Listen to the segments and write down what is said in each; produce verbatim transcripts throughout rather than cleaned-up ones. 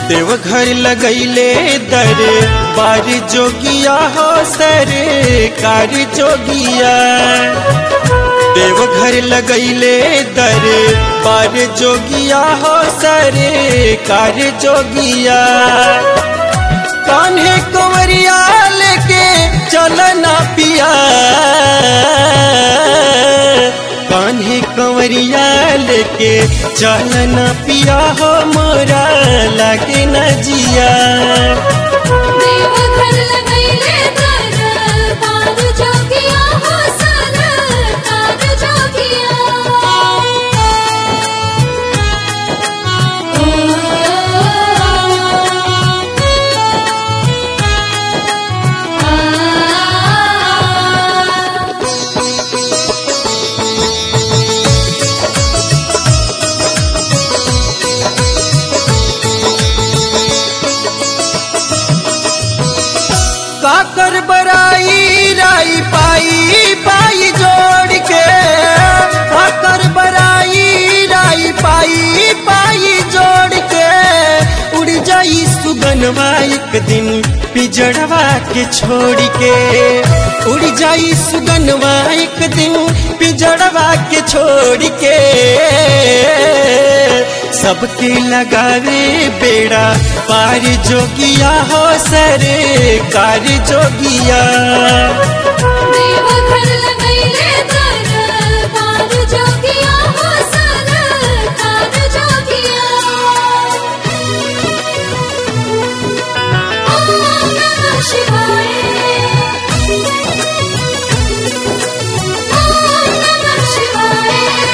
देवघर लगैले दर बार जोगिया हो सरकार जोगिया। देवघर लगैले दर बार जोगिया हो सरकार जोगिया। कान्हे कंवरिया लेके चलना पिया, कान्हे कंवरिया लेके चलना पिया हो मोरा लागे न जिया। देवघर लगैले दर बार जोगिया हो सरकार जोगिया। काकर बराई राई पाई पाई जोड़ के, काकर बराई राई पाई पाई जोड़ के। उड़ जाई सुगनवा एक दिन पिजड़वा के छोड़ के, उड़ जाई सुगनवा एक दिन पिजड़वा के छोड़ के। सबके लगावे बेड़ा पार जोगिया हो सरकार जोगिया। देवघर लगैले दर बार जोगिया हो सरकार जोगिया। ओम नमः शिवाय, ओम नमः शिवाय।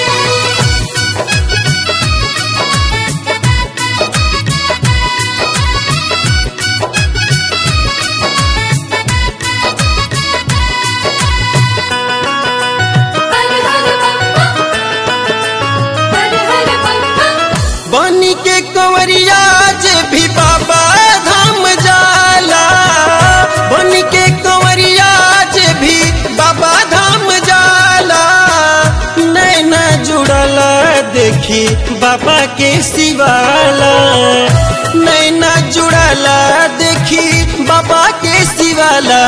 बनी के कंवरिया जे भी बाबा धाम जाला, बनी के कंवरिया जे भी बाबा धाम जाला। नैना जुड़ला देखी बाबा के शिवाला, नैना जुड़ला देखी बाबा के शिवाला।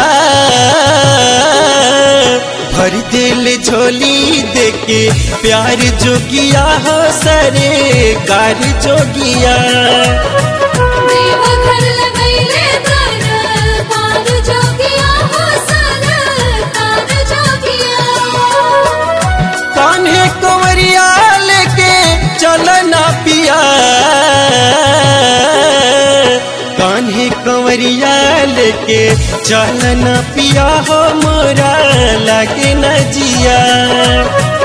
भर दिल झोली देके प्यार जोगिया हो सरकार जोगिया। देवघर लगैले दर बार जोगिया हो सरकार जोगिया। कान्हे कंवरिया लेके चलना पिया, कान्हे कंवरिया लेके चलना पिया हो मोरा लागे न जिया।